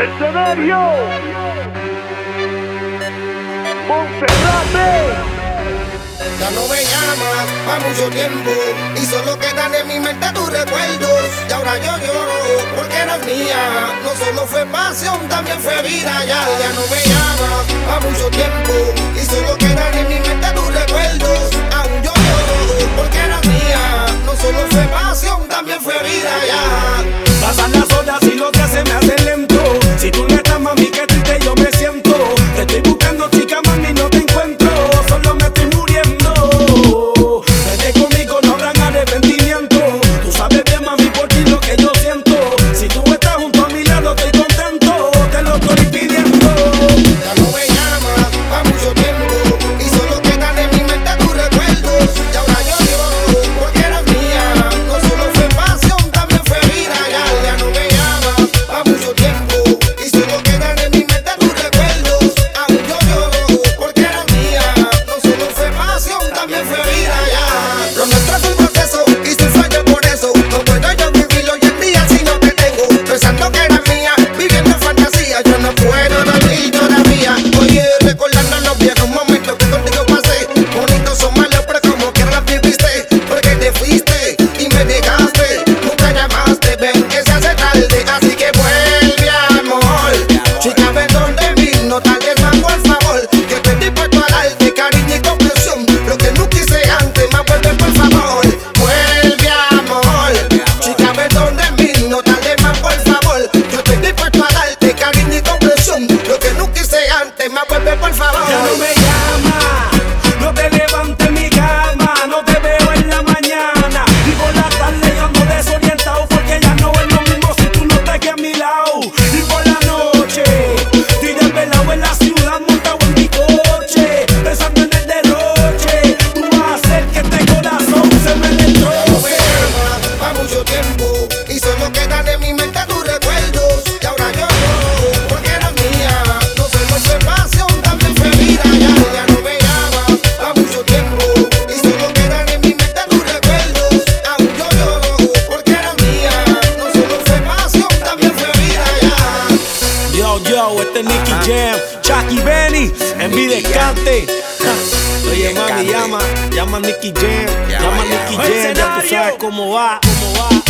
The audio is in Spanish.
Mercenario Monserrate. Ya no me llamas pa' mucho tiempo y solo quedan en mi mente tus recuerdos. Y ahora yo lloro porque eras mía. No solo fue pasión, también fue vida. Ya no me llamas pa' mucho tiempo y solo quedan en mi mente tus recuerdos. Aún yo lloro porque eras mía. No solo fue pasión, también fue vida. Ya pasan las horas y los días se me hacen lento. Si tú no estás, mami, qué triste yo me siento. Te estoy buscando, chica, mami, no te encuentro. Solo me estoy muriendo. Vete conmigo, no habrán arrepentimiento. Tú sabes bien, mami, por ti lo que yo siento. Si tú estás junto a mi lado, estoy contento. Te lo estoy pidiendo. ya no me llamas pa' mucho tiempo y solo quedan en mi mente tus recuerdos. Y ahora yo lloro porque eras mía. No solo fue pasión, también fue vida. Ya no me llamas pa' mucho tiempo y solo quedan en mi mente tus recuerdos. Aún yo lloro porque eras mía. No solo fue pasión, también fue vida. Ya lo nuestro es un proceso y si fallo por eso no puedo yo vivir hoy en día si no te tengo. Pensando que eras mía, viviendo fantasía. Yo no puedo dormir todavía. Oye, recordando los viejos momentos que contigo pasé. Bonitos o malos, pero como quiera las viviste. Porque te fuiste y me dejaste. Nunca llamaste, ven que se hace tarde. Así que vuelve, amor. Chica, ven donde mí, no tardes más, por favor. Que estoy dispuesto a darte cariño y comprensión. Lo que no quise antes, más vuelve, por favor. Vuelve, amor. Chica, ven donde mí, no tardes más, por favor. Yo estoy dispuesto a darte cariño y comprensión. Lo que no quise antes, más vuelve, por favor. Ya no me llamas, no te levantes mi cama, no te veo en la mañana y por la tarde yo ando desorientado porque ya no es lo mismo si tú no estás aquí a mi lado. Y por la noche estoy desvelado en la ciudad montado en mi coche pensando en el derroche. Tú vas a hacer que este corazón se me No me destroce. llamas pa' mucho tiempo y solo quedan en mi mente tus recuerdos. Y ahora yo lloro porque eras mía. No solo fue pasión, también fue vida. Ya no me llamas pa' mucho tiempo y solo quedan en mi mente tus recuerdos. Aún yo lloro porque eras mía. No solo fue pasión, también fue vida. Yo, este es Nicky Jam, Chucky Benny, en Videscante. Oye, mami, llama a Nicky Jam, llama a Nicky Jam, ya tú sabes cómo va.